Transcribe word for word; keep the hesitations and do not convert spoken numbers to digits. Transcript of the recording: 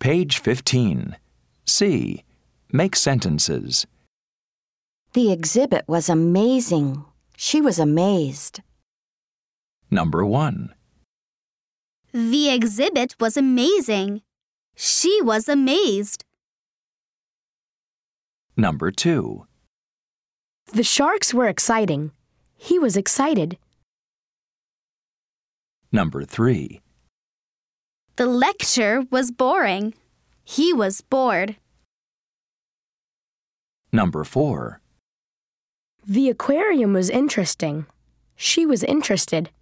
Page fifteen. C. Make sentences. The exhibit was amazing. She was amazed. Number one. The exhibit was amazing. She was amazed. Number two. The sharks were exciting. He was excited. Number three. The lecture was boring. He was bored. Number four. The aquarium was interesting. She was interested.